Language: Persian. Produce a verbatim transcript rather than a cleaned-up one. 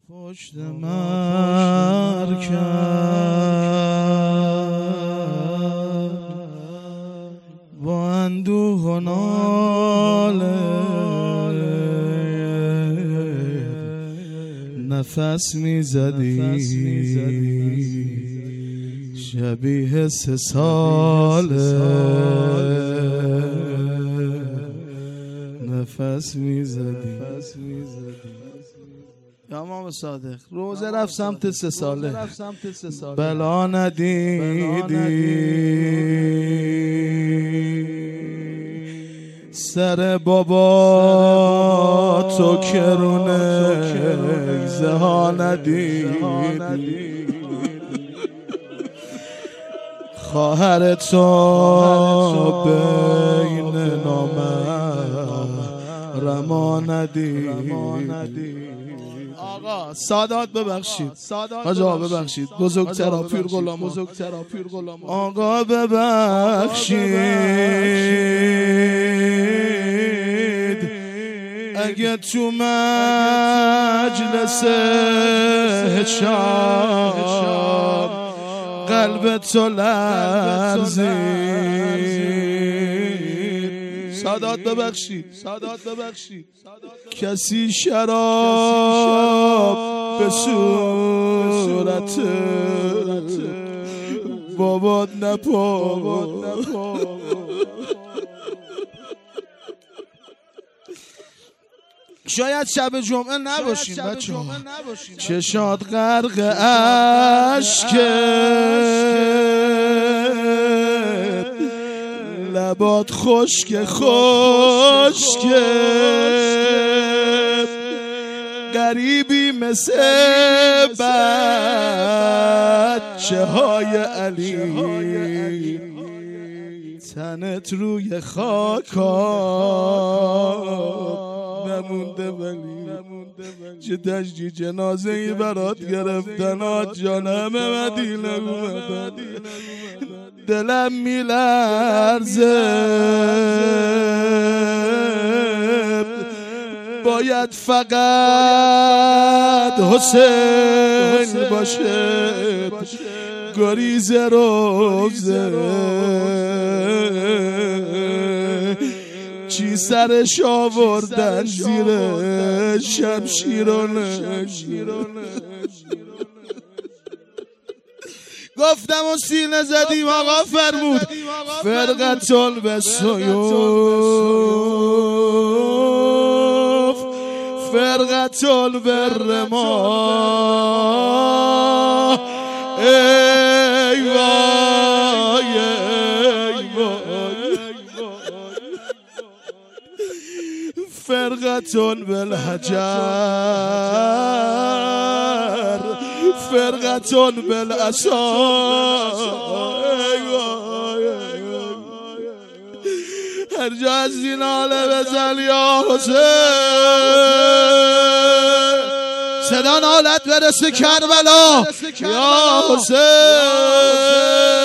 پشت مرکب با اندوه و ناله نفس میزدی شبیه سه ساله نفس میزدی امام صادق روزه رفت سمت سه ساله بلا ندیدی سر بابا تو کرونه زها ندیدی خواهر تو بین نامحرما ندیدی. آقا سادات ببخشید آقا ببخشید بزرگترا پیر غلام آقا ببخشید اگه تو مجلس شام قلب تو لرزید سادات ببخشید سادات ببخشید کسی شراب به صورت بابات نپا شاید شب جمعه نباشیم بچه ها چشات غرق عشقه لبات خشک خشکه غریبی مثل بچه های علی تنت روی خاکا نمونده ولی چه تشجی جنازه ای برات گرفتن آج جان همه مدینه اومدن دلم میلرزه باید فقط حسین باشه گریز روزه چی سرش آوردن زیر شمشیرانه گفتم و سینه زدیم آقا فرمود فرقتون به سیوف فرقتون به رما ای وای ای وای فرقتون بالحجر فرقتون بالعصا هر جا از این حاله بزن یا حسین صدا نالت برسه کربلا یا حسین